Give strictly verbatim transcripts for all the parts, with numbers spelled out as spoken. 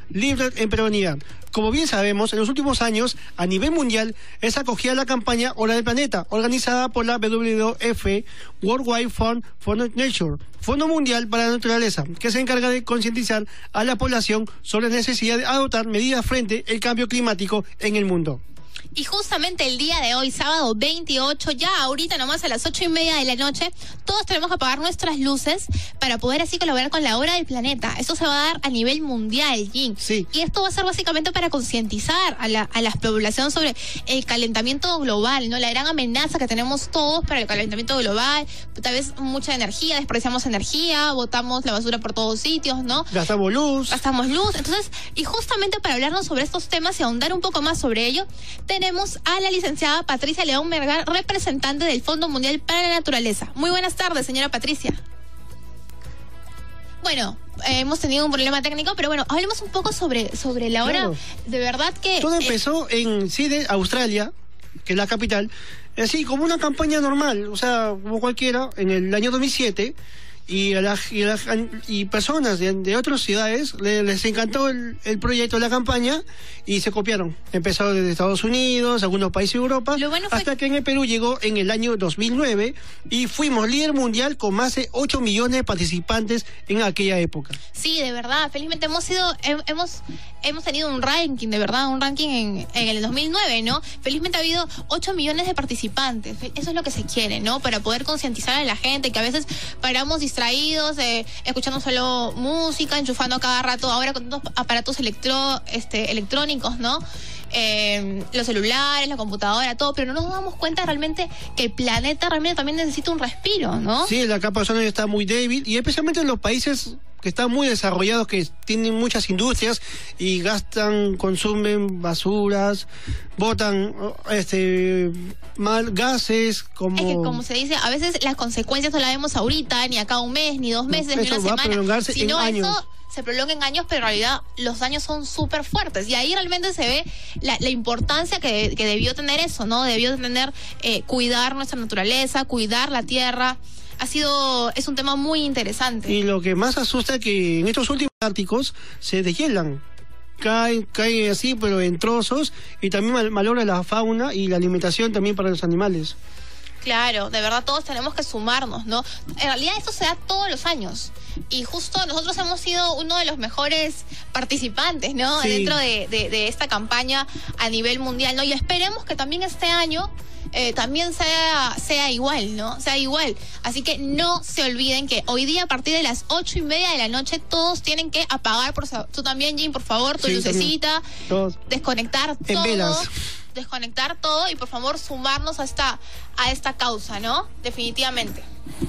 libre en peruanidad. Como bien sabemos, en los últimos años, a nivel mundial, es acogida la campaña Hora del Planeta, organizada por la W W F, World Wide Fund for Nature, Fondo Mundial para la Naturaleza, que se encarga de concientizar a la población sobre la necesidad de adoptar medidas frente al cambio climático en el mundo. Y justamente el día de hoy, sábado veintiocho, ya ahorita nomás a las ocho y media de la noche, todos tenemos que apagar nuestras luces para poder así colaborar con la Hora del Planeta. Esto se va a dar a nivel mundial, Jim. Sí. Y esto va a ser básicamente para concientizar a la, a la población sobre el calentamiento global, ¿no? La gran amenaza que tenemos todos para el calentamiento global. Tal vez mucha energía, desperdiciamos energía, botamos la basura por todos sitios, ¿no? Gastamos luz. Gastamos luz. Entonces, y justamente para hablarnos sobre estos temas y ahondar un poco más sobre ello, tenemos a la licenciada Patricia León Melgar, representante del Fondo Mundial para la Naturaleza. Muy buenas tardes, señora Patricia. Bueno, eh, hemos tenido un problema técnico, pero bueno, hablemos un poco sobre, sobre la hora. Claro. De verdad que... Todo empezó eh, en Sydney, Australia, que es la capital, así como una campaña normal, o sea, como cualquiera, en el año dos mil siete, y a la, y, a la, y personas de, de otras ciudades le, les encantó el, el proyecto, la campaña, y se copiaron. Empezó desde Estados Unidos, algunos países de Europa, Lo bueno fue... hasta que en el Perú llegó en el año dos mil nueve y fuimos líder mundial con más de ocho millones de participantes en aquella época. Sí, de verdad, felizmente hemos sido, hemos, hemos tenido un ranking, de verdad, un ranking en, en el dos mil nueve, ¿no? Felizmente ha habido ocho millones de participantes. Eso es lo que se quiere, ¿no? Para poder concientizar a la gente, que a veces paramos distraídos, eh, escuchando solo música, enchufando a cada rato, ahora con tantos aparatos electro, este, electrónicos, ¿no? Eh, los celulares, la computadora, todo, pero no nos damos cuenta realmente que el planeta realmente también necesita un respiro, ¿no? Sí, la capa de ozono está muy débil, y especialmente en los países que están muy desarrollados, que tienen muchas industrias y gastan, consumen basuras, botan este mal gases, como... Es que como se dice, a veces las consecuencias no las vemos ahorita, ni acá un mes, ni dos meses, no, ni una eso va semana, a prolongarse sino en años. Eso se prolonga en años, pero en realidad los daños son súper fuertes, y ahí realmente se ve la, la importancia que, que debió tener eso, ¿no? Debió tener eh, cuidar nuestra naturaleza, cuidar la tierra. Ha sido, es un tema muy interesante. Y lo que más asusta es que en estos últimos árticos se deshielan, caen, caen así, pero en trozos, y también mal, malogra la fauna y la alimentación también para los animales. Claro, de verdad todos tenemos que sumarnos, ¿no? En realidad esto se da todos los años, y justo nosotros hemos sido uno de los mejores participantes, ¿no? Sí. Dentro de, de, de esta campaña a nivel mundial, ¿no? Y esperemos que también este año eh, también sea, sea igual, ¿no? Sea igual. Así que no se olviden que hoy día a partir de las ocho y media de la noche todos tienen que apagar, por tú también, Jim, por favor, tu Sí, lucecita, todos. desconectar En todo. velas. desconectar todo y por favor sumarnos a esta a esta causa, ¿no? Definitivamente.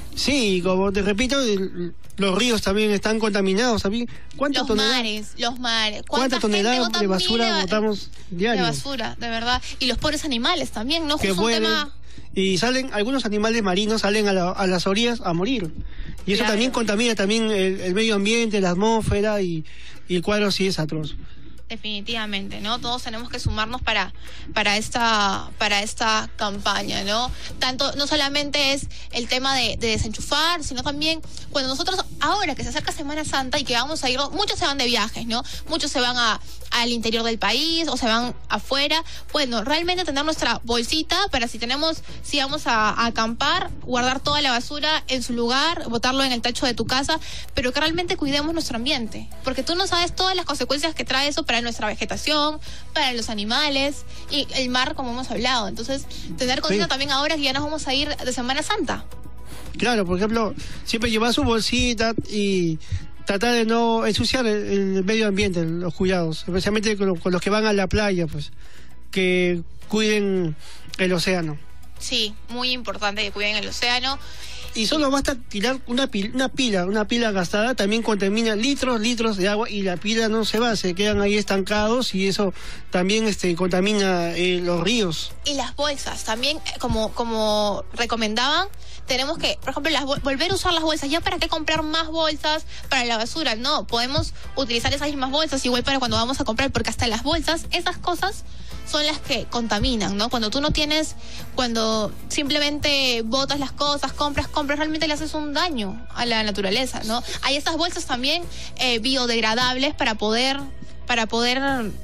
Sí, como te repito, el, los ríos también están contaminados. ¿Cuántas Los toneladas, mares, los mares. ¿cuántas toneladas de basura botamos diario? De basura, de verdad. Y los pobres animales también, ¿no? Que Justo un vuelen, tema... y salen, algunos animales marinos salen a, la, a las orillas a morir. Y eso Claro. también contamina también el, el medio ambiente, la atmósfera, y, y el cuadro sí es atroz. Definitivamente, ¿no? Todos tenemos que sumarnos para para esta para esta campaña, ¿no? Tanto, no solamente es el tema de, de desenchufar, sino también cuando nosotros, ahora que se acerca Semana Santa y que vamos a ir, muchos se van de viajes, ¿no? Muchos se van a al interior del país o se van afuera. Bueno, realmente tener nuestra bolsita para si tenemos, si vamos a, a acampar, guardar toda la basura en su lugar, botarlo en el techo de tu casa, pero que realmente cuidemos nuestro ambiente, porque tú no sabes todas las consecuencias que trae eso para nuestra vegetación, para los animales y el mar, como hemos hablado. Entonces, tener conciencia Sí. también ahora que ya nos vamos a ir de Semana Santa. Claro, por ejemplo, siempre llevar su bolsita y tratar de no ensuciar el, el medio ambiente, los cuidados, especialmente con, lo, con los que van a la playa, pues, que cuiden el océano. Sí, muy importante que cuiden el océano. Y solo basta tirar una pila, una pila, una pila gastada, también contamina litros, litros de agua, y la pila no se va, se quedan ahí estancados, y eso también este contamina eh, los ríos. Y las bolsas, también, eh, como, como recomendaban, tenemos que, por ejemplo, las, volver a usar las bolsas. ¿Ya para qué comprar más bolsas para la basura? No, podemos utilizar esas mismas bolsas igual para cuando vamos a comprar, porque hasta las bolsas, esas cosas son las que contaminan, ¿no? Cuando tú no tienes, cuando simplemente botas las cosas, compras, compras, realmente le haces un daño a la naturaleza, ¿no? Hay estas bolsas también eh, biodegradables para poder para poder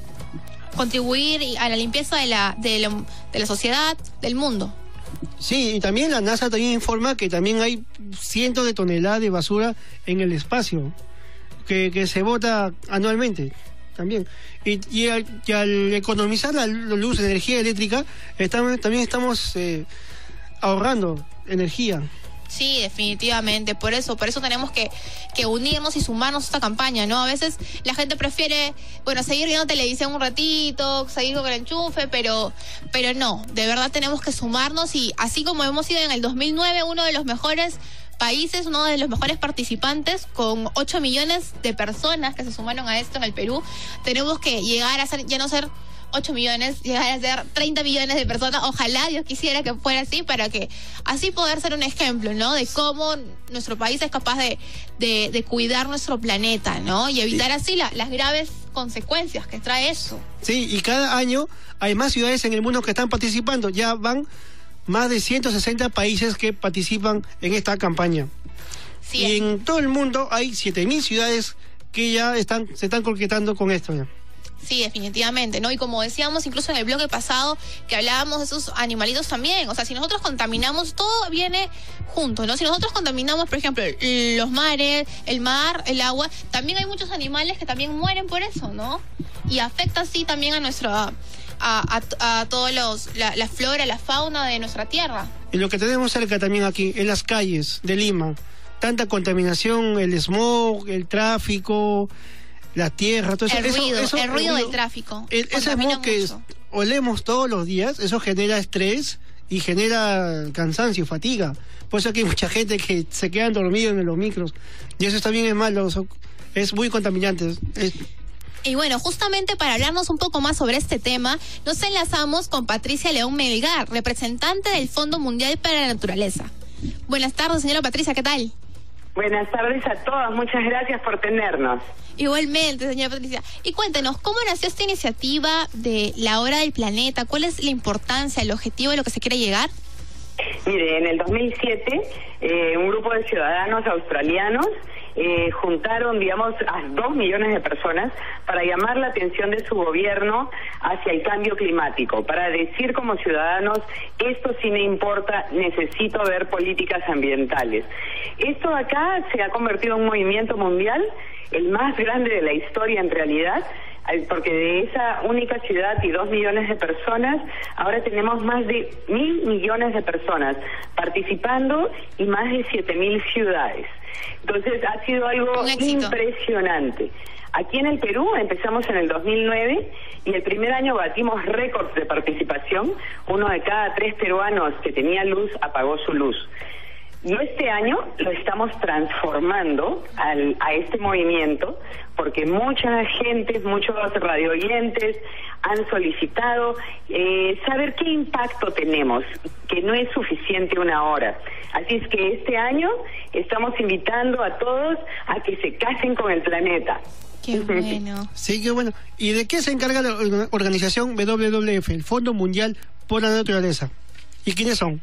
contribuir a la limpieza de la, de la, de la sociedad, del mundo. Sí, y también la NASA también informa que también hay cientos de toneladas de basura en el espacio que, que se bota anualmente también. Y, y, al, y al economizar la luz, la energía eléctrica, estamos, también estamos eh, ahorrando energía. Sí, definitivamente, por eso, por eso tenemos que, que unirnos y sumarnos a esta campaña, ¿no? A veces la gente prefiere, bueno, seguir viendo televisión un ratito, seguir con el enchufe, pero, pero no, de verdad tenemos que sumarnos y así como hemos sido en el dos mil nueve uno de los mejores países, uno de los mejores participantes, con ocho millones de personas que se sumaron a esto en el Perú, tenemos que llegar a ser, ya no ser ocho millones, llegar a ser treinta millones de personas. Ojalá Dios quisiera que fuera así, para que así poder ser un ejemplo, ¿no? De cómo nuestro país es capaz de, de, de cuidar nuestro planeta, ¿no? Y evitar sí. así la, las graves consecuencias que trae eso. Sí, y cada año hay más ciudades en el mundo que están participando. Ya van más de ciento sesenta países que participan en esta campaña. Sí, y en todo el mundo hay siete mil ciudades que ya están se están concretando con esto ya. Sí, definitivamente, ¿no? Y como decíamos incluso en el bloque pasado, que hablábamos de esos animalitos también, o sea, si nosotros contaminamos, todo viene junto, ¿no? Si nosotros contaminamos, por ejemplo, los mares, el mar, el agua, también hay muchos animales que también mueren por eso, ¿no? Y afecta así también a nuestra, a, a, a todos los, la, la flora, la fauna de nuestra tierra. Y lo que tenemos cerca también aquí, en las calles de Lima, tanta contaminación, el smog, el tráfico, la tierra, todo eso. El ruido, eso, el eso, ruido el, del tráfico. El, ese smog que olemos todos los días, eso genera estrés y genera cansancio y fatiga. Por eso aquí hay mucha gente que se quedan dormidos en los micros. Y eso también es malo, es muy contaminante. Es... Y bueno, justamente para hablarnos un poco más sobre este tema, nos enlazamos con Patricia León Melgar, representante del Fondo Mundial para la Naturaleza. Buenas tardes, señora Patricia, ¿qué tal? Buenas tardes a todas, muchas gracias por tenernos. Igualmente, señora Patricia. Y cuéntenos, ¿cómo nació esta iniciativa de la Hora del Planeta? ¿Cuál es la importancia, el objetivo de lo que se quiere llegar? Mire, en el dos mil siete, eh, un grupo de ciudadanos australianos eh, juntaron, digamos, a dos millones de personas para llamar la atención de su gobierno hacia el cambio climático, para decir como ciudadanos, esto sí me importa, necesito ver políticas ambientales. Esto acá se ha convertido en un movimiento mundial, el más grande de la historia en realidad, porque de esa única ciudad y dos millones de personas, ahora tenemos más de mil millones de personas participando y más de siete mil ciudades. Entonces ha sido algo impresionante. Aquí en el Perú empezamos en el dos mil nueve y el primer año batimos récords de participación. Uno de cada tres peruanos que tenía luz apagó su luz. Y este año lo estamos transformando al, a este movimiento, porque mucha gente, muchos radioyentes han solicitado eh, saber qué impacto tenemos, que no es suficiente una hora. Así es que este año estamos invitando a todos a que se casen con el planeta. Qué bueno. Sí, qué bueno. ¿Y de qué se encarga la organización W W F, el Fondo Mundial por la Naturaleza? ¿Y quiénes son?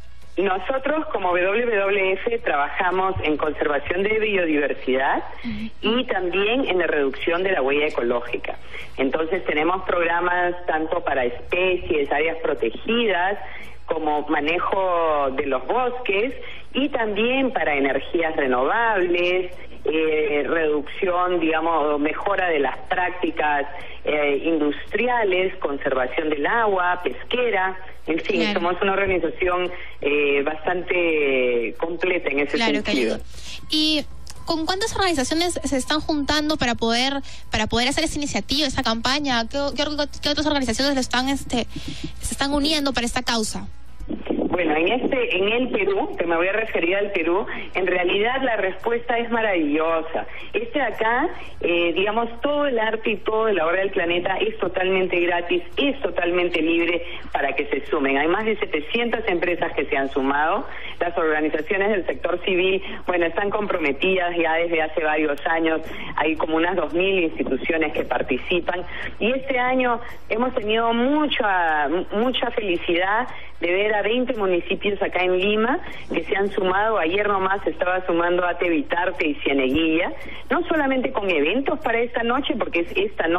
Nosotros como W W F trabajamos en conservación de biodiversidad y también en la reducción de la huella ecológica. Entonces tenemos programas tanto para especies, áreas protegidas, como manejo de los bosques y también para energías renovables, eh, reducción, digamos, mejora de las prácticas eh, industriales, conservación del agua, pesquera. En fin, claro. Somos una organización eh, bastante completa en ese claro, sentido. Claro. Y ¿con cuántas organizaciones se están juntando para poder para poder hacer esta iniciativa, esta campaña? ¿Qué, qué, qué otras organizaciones le están este se están uniendo para esta causa? Bueno, en este, en el Perú, que me voy a referir al Perú, en realidad la respuesta es maravillosa. Este acá, eh, digamos, todo el arte y todo de la Hora del Planeta es totalmente gratis, es totalmente libre para que se sumen. Hay más de setecientas empresas que se han sumado. Las organizaciones del sector civil, bueno, están comprometidas ya desde hace varios años. Hay como unas dos mil instituciones que participan. Y este año hemos tenido mucha, mucha felicidad de ver a veinte municipios acá en Lima que se han sumado. Ayer nomás estaba sumando a Tevitarte y Cieneguilla, no solamente con eventos para esta noche, porque es esta noche